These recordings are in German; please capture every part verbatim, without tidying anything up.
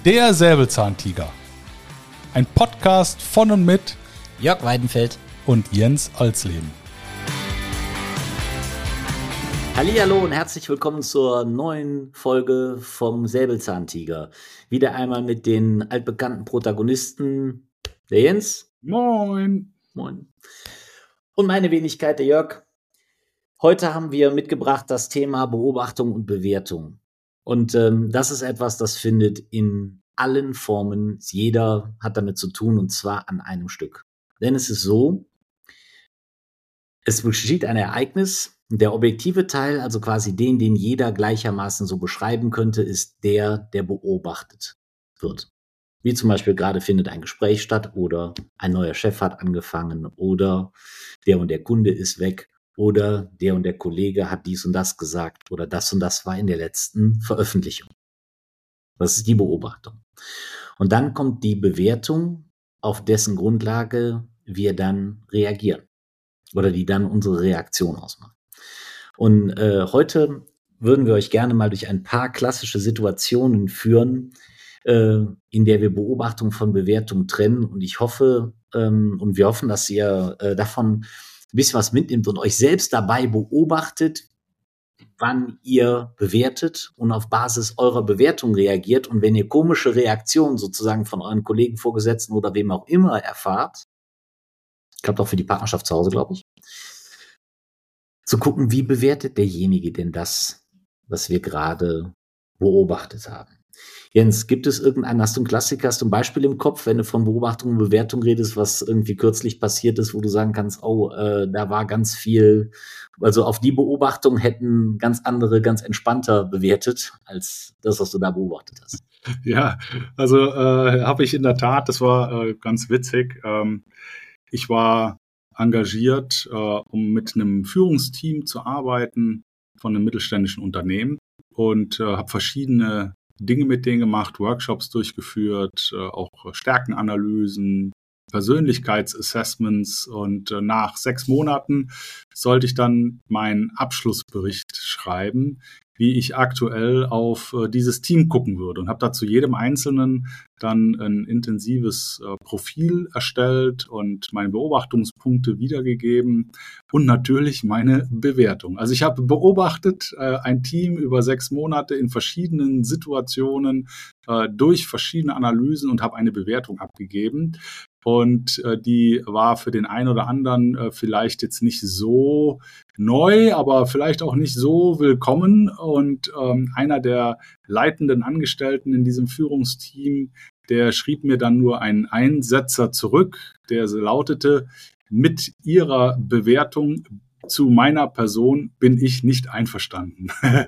Der Säbelzahntiger. Ein Podcast von und mit Jörg Weidenfeld und Jens Alsleben. Hallihallo und herzlich willkommen zur neuen Folge vom Säbelzahntiger. Wieder einmal mit den altbekannten Protagonisten, der Jens. Moin. Moin. Und meine Wenigkeit, der Jörg. Heute haben wir mitgebracht das Thema Beobachtung und Bewertung. Und ähm, das ist etwas, das findet in allen Formen, jeder hat damit zu tun, und zwar an einem Stück. Denn es ist so, es geschieht ein Ereignis, der objektive Teil, also quasi den, den jeder gleichermaßen so beschreiben könnte, ist der, der beobachtet wird. Wie zum Beispiel gerade findet ein Gespräch statt oder ein neuer Chef hat angefangen oder der und der Kunde ist weg. Oder der und der Kollege hat dies und das gesagt oder das und das war in der letzten Veröffentlichung. Das ist die Beobachtung. Und dann kommt die Bewertung, auf dessen Grundlage wir dann reagieren oder die dann unsere Reaktion ausmacht. Und äh, heute würden wir euch gerne mal durch ein paar klassische Situationen führen, äh, in der wir Beobachtung von Bewertung trennen. Und ich hoffe ähm, und wir hoffen, dass ihr äh, davon ein bisschen was mitnimmt und euch selbst dabei beobachtet, wann ihr bewertet und auf Basis eurer Bewertung reagiert. Und wenn ihr komische Reaktionen sozusagen von euren Kollegen, Vorgesetzten oder wem auch immer erfahrt, klappt auch für die Partnerschaft zu Hause, glaube ich, zu gucken, wie bewertet derjenige denn das, was wir gerade beobachtet haben. Jens, gibt es irgendeinen, hast du einen Klassiker, hast du ein Beispiel im Kopf, wenn du von Beobachtung und Bewertung redest, was irgendwie kürzlich passiert ist, wo du sagen kannst, oh, äh, da war ganz viel, also auf die Beobachtung hätten ganz andere, ganz entspannter bewertet, als das, was du da beobachtet hast. Ja, also äh, habe ich in der Tat, das war äh, ganz witzig. Ähm, ich war engagiert, äh, um mit einem Führungsteam zu arbeiten von einem mittelständischen Unternehmen und äh, habe verschiedene Dinge mit denen gemacht, Workshops durchgeführt, äh, auch Stärkenanalysen, Persönlichkeitsassessments und äh, nach sechs Monaten sollte ich dann meinen Abschlussbericht schreiben, wie ich aktuell auf äh, dieses Team gucken würde und habe dazu jedem Einzelnen dann ein intensives äh, Profil erstellt und meine Beobachtungspunkte wiedergegeben und natürlich meine Bewertung. Also ich habe beobachtet äh, ein Team über sechs Monate in verschiedenen Situationen äh, durch verschiedene Analysen und habe eine Bewertung abgegeben. Und äh, die war für den einen oder anderen äh, vielleicht jetzt nicht so neu, aber vielleicht auch nicht so willkommen. Und ähm, einer der leitenden Angestellten in diesem Führungsteam, der schrieb mir dann nur einen Einsetzer zurück, der lautete: Mit Ihrer Bewertung zu meiner Person bin ich nicht einverstanden.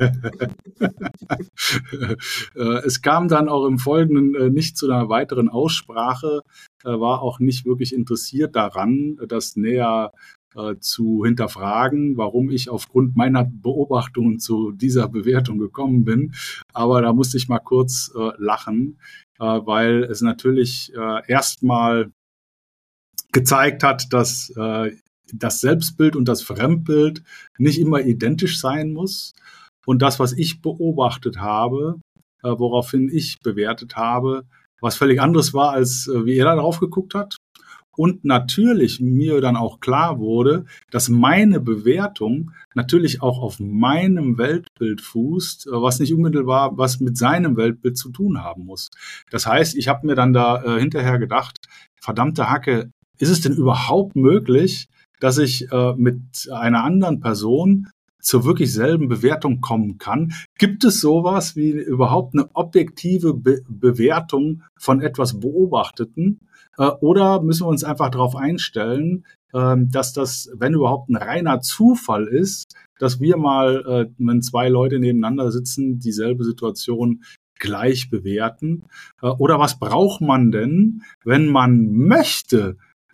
Es kam dann auch im Folgenden nicht zu einer weiteren Aussprache, war auch nicht wirklich interessiert daran, das näher äh, zu hinterfragen, warum ich aufgrund meiner Beobachtungen zu dieser Bewertung gekommen bin. Aber da musste ich mal kurz äh, lachen, äh, weil es natürlich äh, erstmal gezeigt hat, dass äh, das Selbstbild und das Fremdbild nicht immer identisch sein muss. Und das, was ich beobachtet habe, äh, woraufhin ich bewertet habe, was völlig anderes war, als äh, wie er da drauf geguckt hat. Und natürlich mir dann auch klar wurde, dass meine Bewertung natürlich auch auf meinem Weltbild fußt, äh, was nicht unmittelbar was mit seinem Weltbild zu tun haben muss. Das heißt, ich habe mir dann da äh, hinterher gedacht, verdammte Hacke, ist es denn überhaupt möglich, dass ich äh, mit einer anderen Person zur wirklich selben Bewertung kommen kann? Gibt es sowas wie überhaupt eine objektive Be- Bewertung von etwas Beobachteten? Äh, oder müssen wir uns einfach darauf einstellen, äh, dass das, wenn überhaupt, ein reiner Zufall ist, dass wir mal, äh, wenn zwei Leute nebeneinander sitzen, dieselbe Situation gleich bewerten? Äh, oder was braucht man denn, wenn man möchte,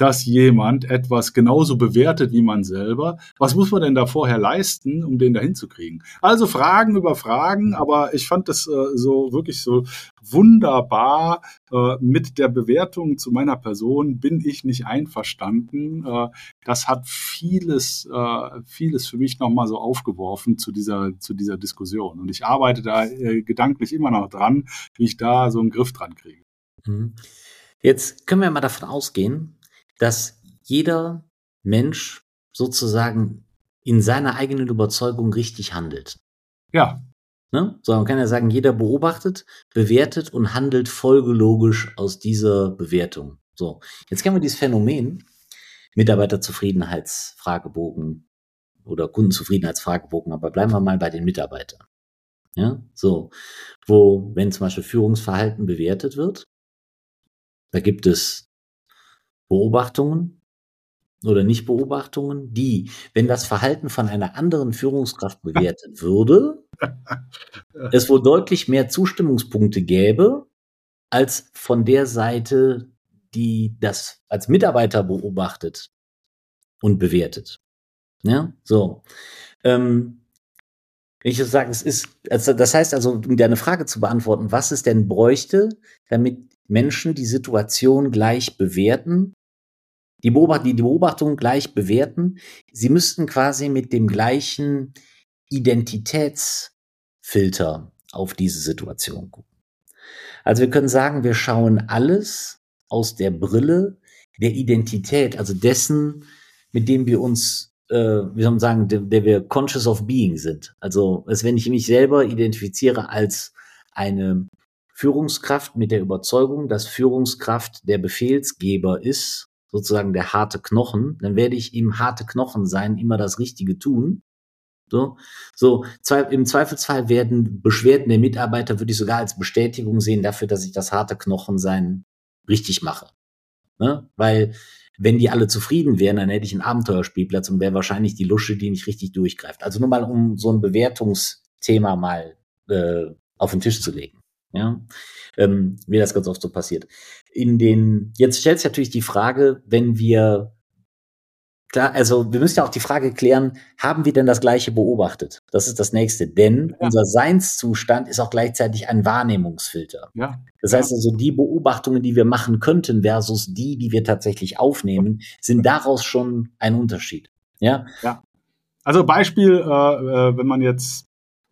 dass jemand etwas genauso bewertet wie man selber. Was muss man denn da vorher leisten, um den da hinzukriegen? Also Fragen über Fragen, aber ich fand das äh, so wirklich so wunderbar. Äh, mit der Bewertung zu meiner Person bin ich nicht einverstanden. Äh, das hat vieles, äh, vieles für mich nochmal so aufgeworfen zu dieser, zu dieser Diskussion. Und ich arbeite da äh, gedanklich immer noch dran, wie ich da so einen Griff dran kriege. Jetzt können wir mal davon ausgehen, dass jeder Mensch sozusagen in seiner eigenen Überzeugung richtig handelt. Ja. Ne? So, man kann ja sagen, jeder beobachtet, bewertet und handelt folgelogisch aus dieser Bewertung. So, jetzt kennen wir dieses Phänomen Mitarbeiterzufriedenheitsfragebogen oder Kundenzufriedenheitsfragebogen, aber bleiben wir mal bei den Mitarbeitern. Ja, so, wo, wenn zum Beispiel Führungsverhalten bewertet wird, da gibt es Beobachtungen oder Nicht-Beobachtungen, die, wenn das Verhalten von einer anderen Führungskraft bewertet würde, es wohl deutlich mehr Zustimmungspunkte gäbe, als von der Seite, die das als Mitarbeiter beobachtet und bewertet. Ja, so. Ähm, wenn ich das sage, es ist, also das heißt also, um deine Frage zu beantworten, was es denn bräuchte, damit Menschen die Situation gleich bewerten, die, Beobacht- die Beobachtung gleich bewerten, sie müssten quasi mit dem gleichen Identitätsfilter auf diese Situation gucken. Also wir können sagen, wir schauen alles aus der Brille der Identität, also dessen, mit dem wir uns, äh, wie soll man sagen, der, der wir conscious of being sind. Also als wenn ich mich selber identifiziere als eine Führungskraft mit der Überzeugung, dass Führungskraft der Befehlsgeber ist, sozusagen der harte Knochen, dann werde ich im harte Knochen sein, immer das Richtige tun. So, so zwei, im Zweifelsfall werden Beschwerden der Mitarbeiter, würde ich sogar als Bestätigung sehen dafür, dass ich das harte Knochensein richtig mache. Ne? Weil wenn die alle zufrieden wären, dann hätte ich einen Abenteuerspielplatz und wäre wahrscheinlich die Lusche, die nicht richtig durchgreift. Also nur mal, um so ein Bewertungsthema mal äh, auf den Tisch zu legen. Ja, ähm, wie das ganz oft so passiert. In den, jetzt stellt sich natürlich die Frage, wenn wir, klar, also wir müssen ja auch die Frage klären, haben wir denn das Gleiche beobachtet? Das ist das Nächste, denn ja. Unser Seinszustand ist auch gleichzeitig ein Wahrnehmungsfilter. Ja. Das heißt also, die Beobachtungen, die wir machen könnten versus die, die wir tatsächlich aufnehmen, sind daraus schon ein Unterschied. Ja. Ja. Also Beispiel, äh, wenn man jetzt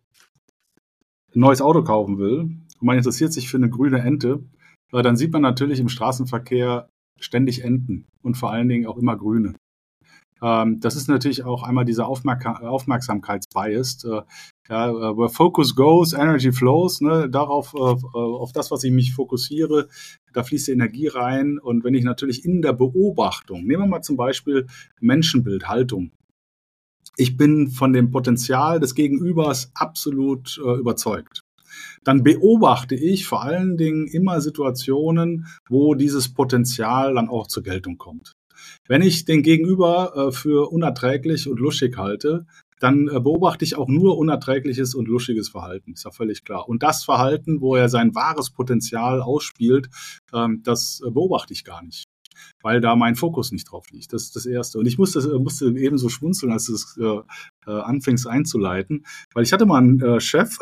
ein neues Auto kaufen will und man interessiert sich für eine grüne Ente, äh, dann sieht man natürlich im Straßenverkehr ständig Enten und vor allen Dingen auch immer grüne. Ähm, das ist natürlich auch einmal dieser Aufmerk- Aufmerksamkeitsbias. Äh, ja, where focus goes, energy flows. Ne? Darauf, äh, auf das, was ich mich fokussiere, da fließt die Energie rein. Und wenn ich natürlich in der Beobachtung, nehmen wir mal zum Beispiel Menschenbild, Haltung. Ich bin von dem Potenzial des Gegenübers absolut äh, überzeugt. Dann beobachte ich vor allen Dingen immer Situationen, wo dieses Potenzial dann auch zur Geltung kommt. Wenn ich den Gegenüber äh, für unerträglich und luschig halte, dann äh, beobachte ich auch nur unerträgliches und luschiges Verhalten. Ist ja völlig klar. Und das Verhalten, wo er sein wahres Potenzial ausspielt, ähm, das äh, beobachte ich gar nicht, weil da mein Fokus nicht drauf liegt. Das ist das Erste. Und ich musste, musste eben so schmunzeln, als du es äh, äh, anfängst einzuleiten, weil ich hatte mal einen äh, Chef,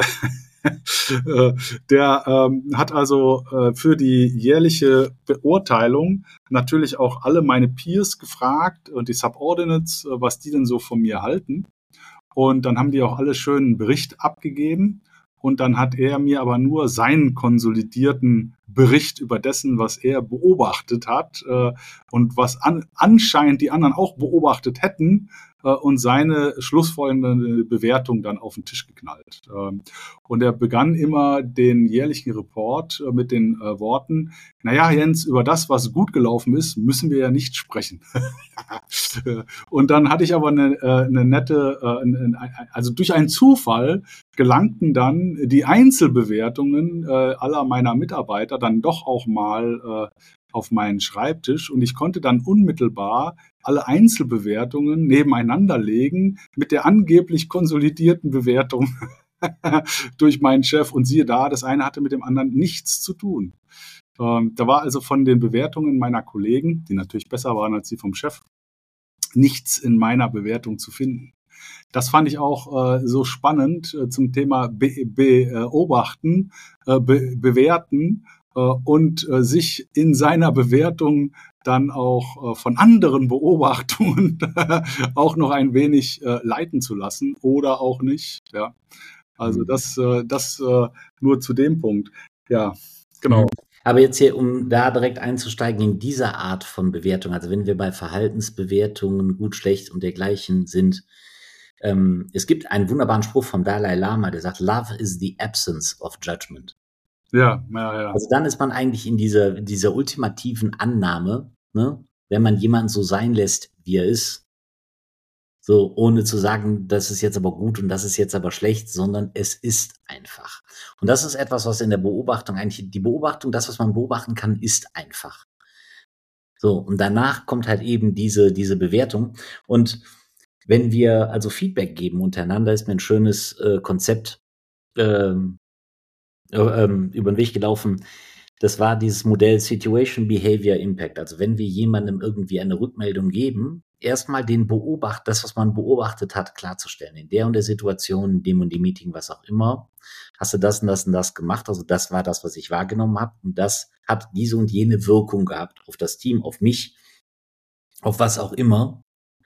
der ähm, hat also äh, für die jährliche Beurteilung natürlich auch alle meine Peers gefragt und die Subordinates, äh, was die denn so von mir halten. Und dann haben die auch alle schön einen Bericht abgegeben. Und dann hat er mir aber nur seinen konsolidierten Bericht über dessen, was er beobachtet hat äh, und was an, anscheinend die anderen auch beobachtet hätten, äh, und seine schlussfolgende Bewertung dann auf den Tisch geknallt. Ähm, und er begann immer den jährlichen Report äh, mit den äh, Worten, naja, Jens, über das, was gut gelaufen ist, müssen wir ja nicht sprechen. Und dann hatte ich aber eine, äh, eine nette, äh, ein, ein, also durch einen Zufall gelangten dann die Einzelbewertungen äh, aller meiner Mitarbeiter dann doch auch mal äh, auf meinen Schreibtisch und ich konnte dann unmittelbar alle Einzelbewertungen nebeneinander legen mit der angeblich konsolidierten Bewertung durch meinen Chef und siehe da, das eine hatte mit dem anderen nichts zu tun. Ähm, da war also von den Bewertungen meiner Kollegen, die natürlich besser waren als die vom Chef, nichts in meiner Bewertung zu finden. Das fand ich auch äh, so spannend äh, zum Thema be- beobachten, äh, be- bewerten äh, und äh, sich in seiner Bewertung dann auch äh, von anderen Beobachtungen auch noch ein wenig äh, leiten zu lassen oder auch nicht. Ja, also das, äh, das äh, nur zu dem Punkt. Ja, genau. Aber jetzt hier, um da direkt einzusteigen in diese Art von Bewertung, also wenn wir bei Verhaltensbewertungen gut, schlecht und dergleichen sind, ähm, es gibt einen wunderbaren Spruch vom Dalai Lama, der sagt, Love is the absence of judgment. Ja, ja, ja. Also dann ist man eigentlich in dieser, dieser ultimativen Annahme, ne, wenn man jemanden so sein lässt, wie er ist, so ohne zu sagen, das ist jetzt aber gut und das ist jetzt aber schlecht, sondern es ist einfach. Und das ist etwas, was in der Beobachtung eigentlich, die Beobachtung, das, was man beobachten kann, ist einfach. So, und danach kommt halt eben diese, diese Bewertung. Und wenn wir also Feedback geben untereinander, ist mir ein schönes äh, Konzept ähm, äh, ähm, über den Weg gelaufen. Das war dieses Modell Situation, Behavior, Impact. Also wenn wir jemandem irgendwie eine Rückmeldung geben, erstmal den Beobacht, das, was man beobachtet hat, klarzustellen. In der und der Situation, in dem und dem Meeting, was auch immer, hast du das und das und das gemacht. Also das war das, was ich wahrgenommen habe. Und das hat diese und jene Wirkung gehabt auf das Team, auf mich, auf was auch immer.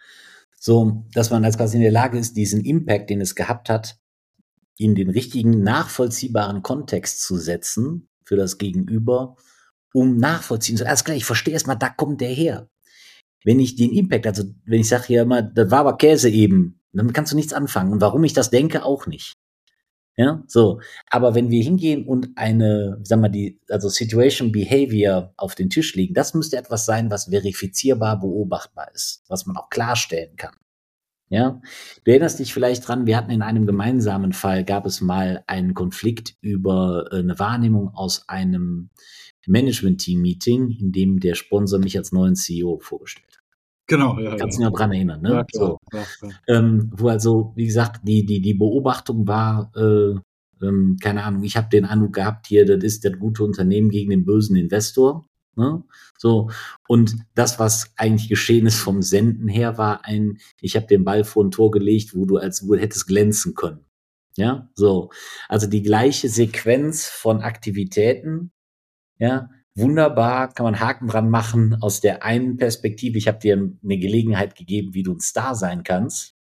So, dass man als quasi in der Lage ist, diesen Impact, den es gehabt hat, in den richtigen, nachvollziehbaren Kontext zu setzen für das Gegenüber, um nachvollziehen zu. Alles klar, ich verstehe erstmal, da kommt der her. Wenn ich den Impact, also wenn ich sage hier immer, das war aber Käse eben, dann kannst du nichts anfangen. Und warum ich das denke, auch nicht. Ja, so. Aber wenn wir hingehen und eine, sagen wir die, also Situation Behavior auf den Tisch legen, das müsste etwas sein, was verifizierbar beobachtbar ist, was man auch klarstellen kann. Ja, du erinnerst dich vielleicht dran, wir hatten in einem gemeinsamen Fall, gab es mal einen Konflikt über eine Wahrnehmung aus einem Management-Team-Meeting, in dem der Sponsor mich als neuen C E O vorgestellt hat. Genau, ja. Kannst du ja. dich noch dran erinnern, ne? Ja, klar, so. klar, klar. Ähm, wo also, wie gesagt, die, die, die Beobachtung war, äh, ähm, keine Ahnung, ich habe den Eindruck gehabt, hier, das ist das gute Unternehmen gegen den bösen Investor. Ne? So, und das, was eigentlich geschehen ist vom Senden her, war ein, ich habe den Ball vor ein Tor gelegt, wo du als wohl hättest glänzen können. Ja, so. Also die gleiche Sequenz von Aktivitäten, ja, wunderbar, kann man Haken dran machen aus der einen Perspektive, ich habe dir eine Gelegenheit gegeben, wie du ein Star sein kannst,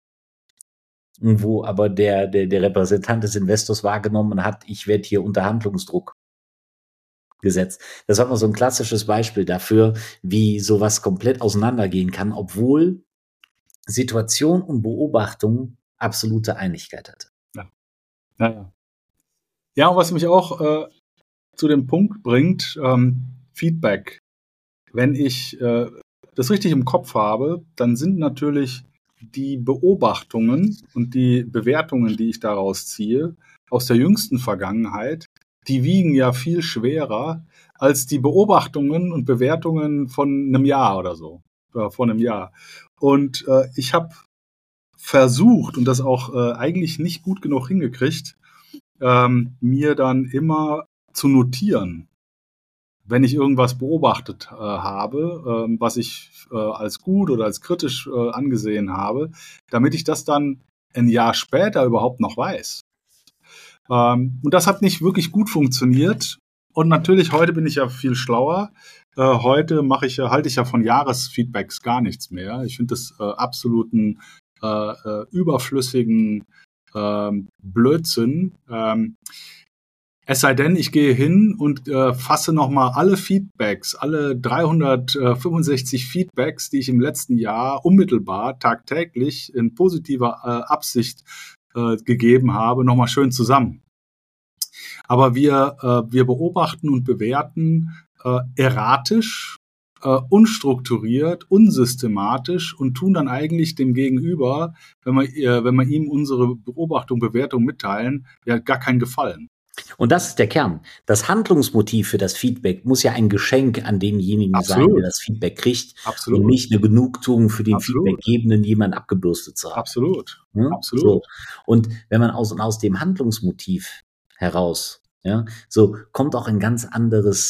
wo aber der, der, der Repräsentant des Investors wahrgenommen hat, ich werde hier unter Handlungsdruck gesetzt. Das war mal so ein klassisches Beispiel dafür, wie sowas komplett auseinandergehen kann, obwohl Situation und Beobachtung absolute Einigkeit hatte. Ja, ja, ja. Ja, und was mich auch äh, zu dem Punkt bringt, ähm, Feedback. Wenn ich äh, das richtig im Kopf habe, dann sind natürlich die Beobachtungen und die Bewertungen, die ich daraus ziehe, aus der jüngsten Vergangenheit, die wiegen ja viel schwerer als die Beobachtungen und Bewertungen von einem Jahr oder so, äh, vor einem Jahr. Und äh, ich habe versucht und das auch äh, eigentlich nicht gut genug hingekriegt, ähm, mir dann immer zu notieren, wenn ich irgendwas beobachtet äh, habe, äh, was ich äh, als gut oder als kritisch äh, angesehen habe, damit ich das dann ein Jahr später überhaupt noch weiß. Ähm, und das hat nicht wirklich gut funktioniert. Und natürlich, heute bin ich ja viel schlauer. Äh, heute mache ich, halte ich ja von Jahresfeedbacks gar nichts mehr. Ich finde das äh, absoluten äh, äh, überflüssigen äh, Blödsinn. Ähm, Es sei denn, ich gehe hin und äh, fasse nochmal alle Feedbacks, alle dreihundertfünfundsechzig Feedbacks, die ich im letzten Jahr unmittelbar, tagtäglich in positiver äh, Absicht äh, gegeben habe, nochmal schön zusammen. Aber wir, äh, wir beobachten und bewerten äh, erratisch, äh, unstrukturiert, unsystematisch und tun dann eigentlich dem Gegenüber, wenn wir, äh, wenn wir ihm unsere Beobachtung, Bewertung mitteilen, ja gar keinen Gefallen. Und das ist der Kern. Das Handlungsmotiv für das Feedback muss ja ein Geschenk an denjenigen Absolut. sein, der das Feedback kriegt. Absolut. Und nicht eine Genugtuung für den Absolut. Feedbackgebenden, jemand abgebürstet zu haben. Absolut. Ja? Absolut. So. Und wenn man aus, aus dem Handlungsmotiv heraus, ja, so kommt auch ein ganz anderes,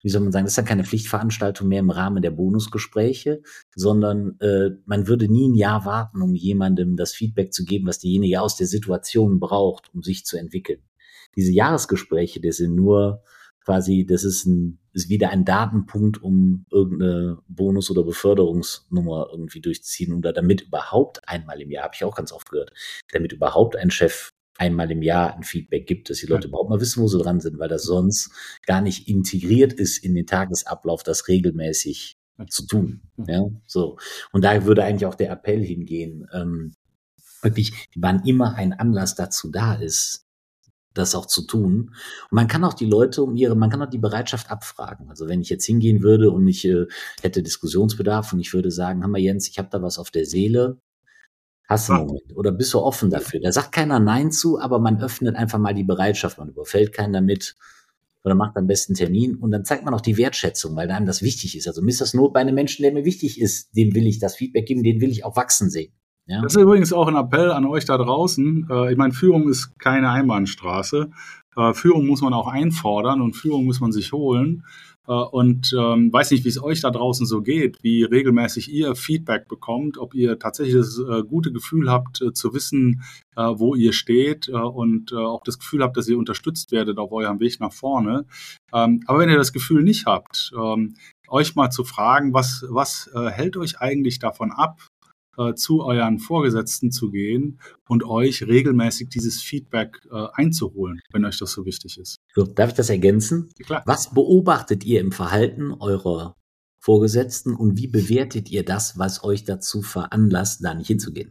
wie soll man sagen, das ist dann keine Pflichtveranstaltung mehr im Rahmen der Bonusgespräche, sondern äh, man würde nie ein Jahr warten, um jemandem das Feedback zu geben, was derjenige aus der Situation braucht, um sich zu entwickeln. Diese Jahresgespräche, das sind nur quasi, das ist ein, ist wieder ein Datenpunkt, um irgendeine Bonus- oder Beförderungsnummer irgendwie durchzuziehen oder damit überhaupt einmal im Jahr, habe ich auch ganz oft gehört, damit überhaupt ein Chef einmal im Jahr ein Feedback gibt, dass die Leute ja. überhaupt mal wissen, wo sie dran sind, weil das sonst gar nicht integriert ist in den Tagesablauf, das regelmäßig zu tun. Ja, so. Und da würde eigentlich auch der Appell hingehen, ähm, wirklich, wann immer ein Anlass dazu da ist, das auch zu tun. Und man kann auch die Leute um ihre, man kann auch die Bereitschaft abfragen. Also wenn ich jetzt hingehen würde und ich äh, hätte Diskussionsbedarf und ich würde sagen, hör mal Jens, ich habe da was auf der Seele, hast du einen Moment? Oder bist du offen dafür? Da sagt keiner Nein zu, aber man öffnet einfach mal die Bereitschaft, man überfällt keinen damit oder macht am besten einen Termin und dann zeigt man auch die Wertschätzung, weil einem das wichtig ist. Also mir ist das nur bei einem Menschen, der mir wichtig ist, dem will ich das Feedback geben, den will ich auch wachsen sehen. Ja. Das ist übrigens auch ein Appell an euch da draußen. Äh, ich meine, Führung ist keine Einbahnstraße. Äh, Führung muss man auch einfordern und Führung muss man sich holen. Äh, und ähm, weiß nicht, wie es euch da draußen so geht, wie regelmäßig ihr Feedback bekommt, ob ihr tatsächlich das äh, gute Gefühl habt, äh, zu wissen, äh, wo ihr steht äh, und äh, auch das Gefühl habt, dass ihr unterstützt werdet auf eurem Weg nach vorne. Ähm, aber wenn ihr das Gefühl nicht habt, ähm, euch mal zu fragen, was, was äh, hält euch eigentlich davon ab, zu euren Vorgesetzten zu gehen und euch regelmäßig dieses Feedback äh, einzuholen, wenn euch das so wichtig ist. So, darf ich das ergänzen? Klar. Was beobachtet ihr im Verhalten eurer Vorgesetzten und wie bewertet ihr das, was euch dazu veranlasst, da nicht hinzugehen?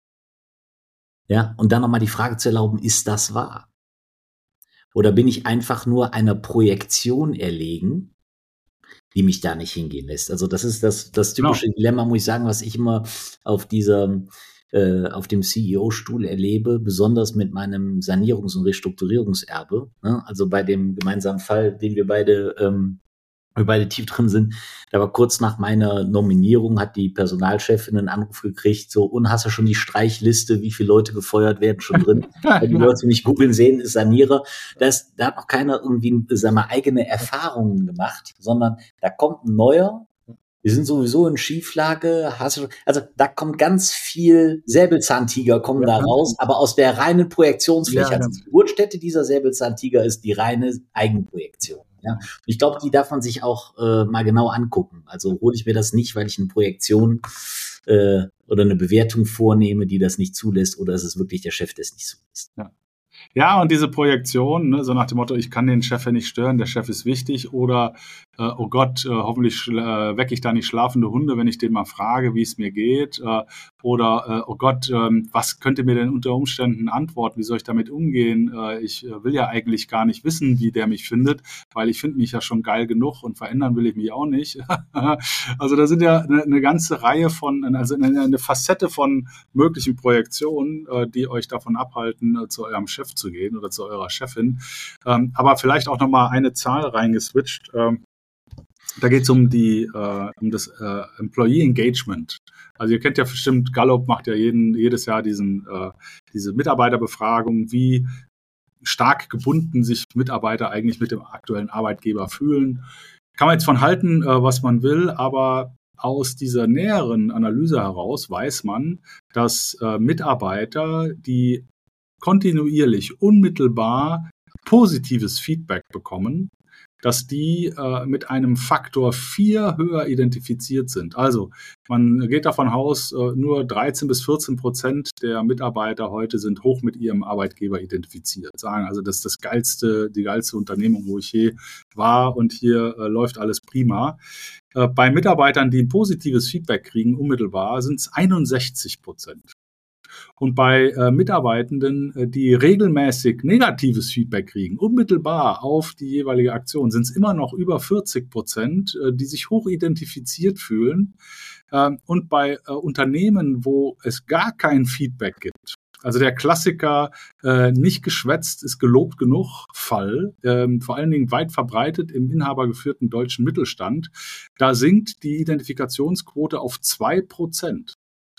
Ja, und dann nochmal die Frage zu erlauben, ist das wahr? Oder bin ich einfach nur einer Projektion erlegen, die mich da nicht hingehen lässt. Also das ist das, das typische genau. Dilemma, muss ich sagen, was ich immer auf dieser, äh, auf dem C E O-Stuhl erlebe, besonders mit meinem Sanierungs- und Restrukturierungserbe. Ne? Also bei dem gemeinsamen Fall, den wir beide, ähm, wir beide tief drin sind, da war kurz nach meiner Nominierung, hat die Personalchefin einen Anruf gekriegt, so, und hast du schon die Streichliste, wie viele Leute gefeuert werden, schon drin? Wenn die Leute mich googeln sehen, ist Sanierer. Das, da hat noch keiner irgendwie, sagen wir, eigene Erfahrungen gemacht, sondern da kommt ein neuer, wir sind sowieso in Schieflage, hast du, also da kommt ganz viel Säbelzahntiger kommen ja, da raus, aber aus der reinen Projektionsfläche. Ja, also die Geburtsstätte dieser Säbelzahntiger ist die reine Eigenprojektion. Ja, und ich glaube, die darf man sich auch äh, mal genau angucken. Also hole ich mir das nicht, weil ich eine Projektion äh, oder eine Bewertung vornehme, die das nicht zulässt, oder ist es wirklich der Chef, der es nicht zulässt? Ja. Ja, und diese Projektion, ne, so nach dem Motto, ich kann den Chef ja nicht stören, der Chef ist wichtig, oder äh, oh Gott, äh, hoffentlich äh, wecke ich da nicht schlafende Hunde, wenn ich den mal frage, wie es mir geht, äh, oder äh, oh Gott, äh, was könnte mir denn unter Umständen antworten, wie soll ich damit umgehen? Äh, ich äh, will ja eigentlich gar nicht wissen, wie der mich findet, weil ich finde mich ja schon geil genug und verändern will ich mich auch nicht. Also da sind ja eine, eine ganze Reihe von, also eine, eine Facette von möglichen Projektionen, äh, die euch davon abhalten, äh, zu eurem Chef zu gehen oder zu eurer Chefin. Ähm, aber vielleicht auch nochmal eine Zahl reingeswitcht. Ähm, da geht es um die äh, um das äh, Employee Engagement. Also ihr kennt ja bestimmt, Gallup macht ja jeden, jedes Jahr diesen, äh, diese Mitarbeiterbefragung, wie stark gebunden sich Mitarbeiter eigentlich mit dem aktuellen Arbeitgeber fühlen. Kann man jetzt von halten, äh, was man will, aber aus dieser näheren Analyse heraus weiß man, dass äh, Mitarbeiter, die kontinuierlich, unmittelbar positives Feedback bekommen, dass die äh, mit einem Faktor vier höher identifiziert sind. Also man geht davon aus, äh, nur dreizehn bis vierzehn Prozent der Mitarbeiter heute sind hoch mit ihrem Arbeitgeber identifiziert. Sagen also, das ist das geilste, die geilste Unternehmung, wo ich je war, und hier äh, läuft alles prima. Äh, bei Mitarbeitern, die ein positives Feedback kriegen, unmittelbar, sind es einundsechzig Prozent. Und bei äh, Mitarbeitenden, äh, die regelmäßig negatives Feedback kriegen, unmittelbar auf die jeweilige Aktion, sind es immer noch über vierzig Prozent, äh, die sich hoch identifiziert fühlen. Äh, und bei äh, Unternehmen, wo es gar kein Feedback gibt, also der Klassiker, äh, nicht geschwätzt ist gelobt genug Fall, ähm, vor allen Dingen weit verbreitet im inhabergeführten deutschen Mittelstand, da sinkt die Identifikationsquote auf zwei Prozent.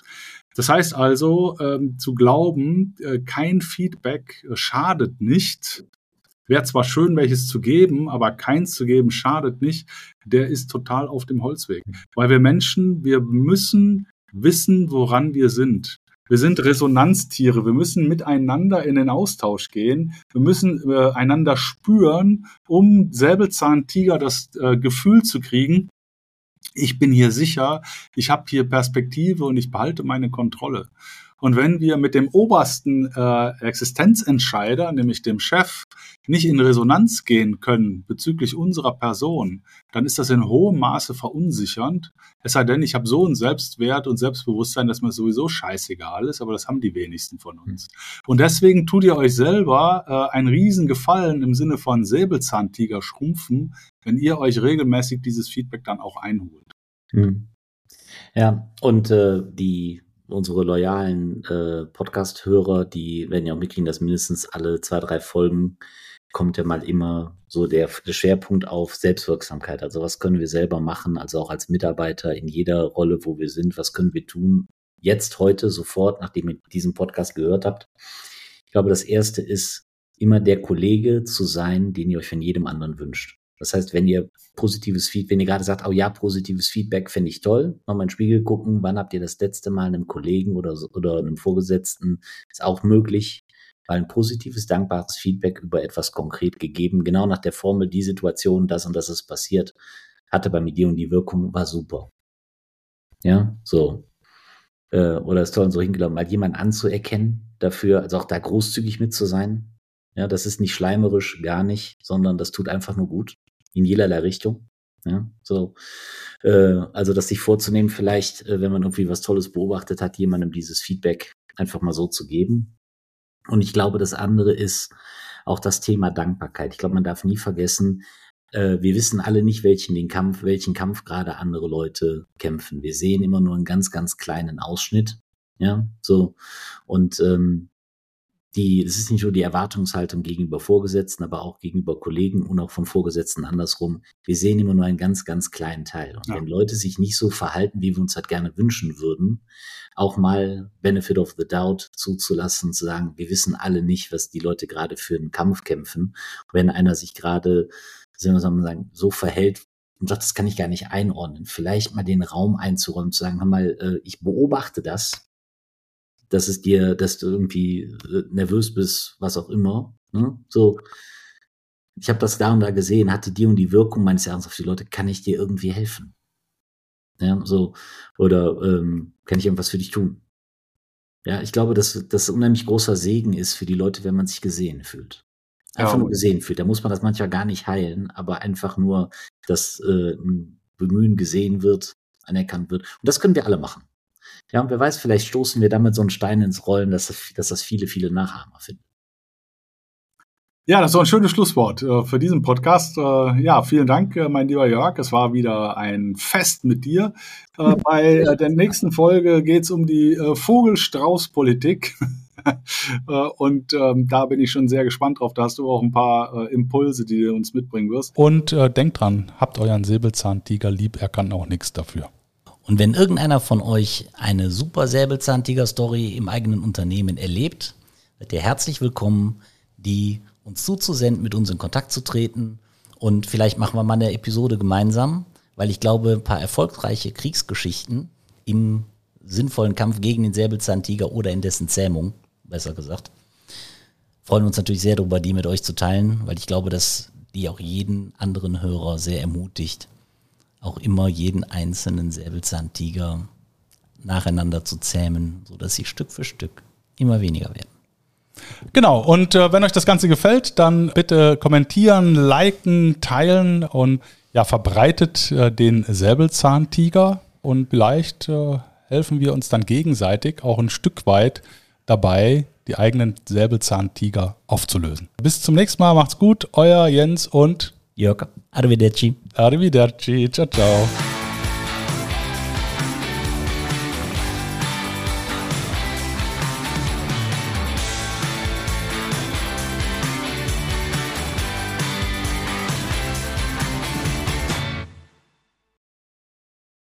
Das heißt also, ähm, zu glauben, äh, kein Feedback äh, schadet nicht, wäre zwar schön, welches zu geben, aber keins zu geben schadet nicht, der ist total auf dem Holzweg. Weil wir Menschen, wir müssen wissen, woran wir sind. Wir sind Resonanztiere. Wir müssen miteinander in den Austausch gehen. Wir müssen äh, einander spüren, um Säbelzahntiger das äh, Gefühl zu kriegen, ich bin hier sicher, ich habe hier Perspektive und ich behalte meine Kontrolle. Und wenn wir mit dem obersten äh, Existenzentscheider, nämlich dem Chef, nicht in Resonanz gehen können bezüglich unserer Person, dann ist das in hohem Maße verunsichernd. Es sei denn, ich habe so einen Selbstwert und Selbstbewusstsein, dass mir sowieso scheißegal ist, aber das haben die wenigsten von uns. Und deswegen tut ihr euch selber äh, einen Riesengefallen im Sinne von Säbelzahntiger schrumpfen, wenn ihr euch regelmäßig dieses Feedback dann auch einholt. Hm. Ja, und äh, die unsere loyalen äh, Podcast-Hörer, die werden ja auch mitkriegen, dass mindestens alle zwei, drei Folgen kommt ja mal immer so der, der Schwerpunkt auf Selbstwirksamkeit. Also was können wir selber machen, also auch als Mitarbeiter in jeder Rolle, wo wir sind, was können wir tun, jetzt, heute, sofort, nachdem ihr diesen Podcast gehört habt. Ich glaube, das Erste ist, immer der Kollege zu sein, den ihr euch von jedem anderen wünscht. Das heißt, wenn ihr positives Feedback, wenn ihr gerade sagt, oh ja, positives Feedback finde ich toll, nochmal in den Spiegel gucken, wann habt ihr das letzte Mal einem Kollegen oder, oder einem Vorgesetzten, ist auch möglich, weil ein positives, dankbares Feedback über etwas konkret gegeben, genau nach der Formel, die Situation, das und das ist passiert, hatte bei mir die und die Wirkung, war super. Ja, so. Äh, oder ist toll und so hingelaufen, mal jemanden anzuerkennen dafür, also auch da großzügig mit zu sein. Ja, das ist nicht schleimerisch, gar nicht, sondern das tut einfach nur gut. In jederlei Richtung. Ja, so. Äh, also das sich vorzunehmen, vielleicht, äh, wenn man irgendwie was Tolles beobachtet hat, jemandem dieses Feedback einfach mal so zu geben. Und ich glaube, das andere ist auch das Thema Dankbarkeit. Ich glaube, man darf nie vergessen, äh, wir wissen alle nicht, welchen den Kampf, welchen Kampf gerade andere Leute kämpfen. Wir sehen immer nur einen ganz, ganz kleinen Ausschnitt. Ja, so. Und ähm, Die, es ist nicht nur die Erwartungshaltung gegenüber Vorgesetzten, aber auch gegenüber Kollegen und auch von Vorgesetzten andersrum. Wir sehen immer nur einen ganz, ganz kleinen Teil. Und ja. wenn Leute sich nicht so verhalten, wie wir uns halt gerne wünschen würden, auch mal Benefit of the Doubt zuzulassen, zu sagen, wir wissen alle nicht, was die Leute gerade für einen Kampf kämpfen. Und wenn einer sich gerade, sagen wir sagen, so verhält und sagt, das kann ich gar nicht einordnen, vielleicht mal den Raum einzuräumen, zu sagen, hör mal, ich beobachte das, dass es dir, dass du irgendwie nervös bist, was auch immer. Ne? So, ich habe das da und da gesehen, hatte die und die Wirkung meines Erachtens auf die Leute, kann ich dir irgendwie helfen? Ja, so, oder ähm, kann ich irgendwas für dich tun? Ja, ich glaube, dass das ein unheimlich großer Segen ist für die Leute, wenn man sich gesehen fühlt. Einfach ja, nur gesehen fühlt. Da muss man das manchmal gar nicht heilen, aber einfach nur, dass äh, ein Bemühen gesehen wird, anerkannt wird. Und das können wir alle machen. Ja, und wer weiß, vielleicht stoßen wir damit so einen Stein ins Rollen, dass das, dass das viele, viele Nachahmer finden. Ja, das ist doch ein schönes Schlusswort äh, für diesen Podcast. Äh, ja, vielen Dank, äh, mein lieber Jörg. Es war wieder ein Fest mit dir. Äh, bei äh, der nächsten Folge geht es um die äh, Vogel-Strauß-Politik. äh, und ähm, da bin ich schon sehr gespannt drauf. Da hast du auch ein paar äh, Impulse, die du uns mitbringen wirst. Und äh, denkt dran, habt euren Säbelzahntiger lieb, er kann auch nichts dafür. Und wenn irgendeiner von euch eine super Säbelzahntiger-Story im eigenen Unternehmen erlebt, seid ihr herzlich willkommen, die uns zuzusenden, mit uns in Kontakt zu treten. Und vielleicht machen wir mal eine Episode gemeinsam, weil ich glaube, ein paar erfolgreiche Kriegsgeschichten im sinnvollen Kampf gegen den Säbelzahntiger oder in dessen Zähmung, besser gesagt, freuen uns natürlich sehr darüber, die mit euch zu teilen, weil ich glaube, dass die auch jeden anderen Hörer sehr ermutigt, auch immer jeden einzelnen Säbelzahntiger nacheinander zu zähmen, sodass sie Stück für Stück immer weniger werden. Genau, und äh, wenn euch das Ganze gefällt, dann bitte kommentieren, liken, teilen und ja, verbreitet äh, den Säbelzahntiger und vielleicht äh, helfen wir uns dann gegenseitig auch ein Stück weit dabei, die eigenen Säbelzahntiger aufzulösen. Bis zum nächsten Mal, macht's gut, euer Jens und Jörg, arrivederci. Arrivederci, ciao, ciao.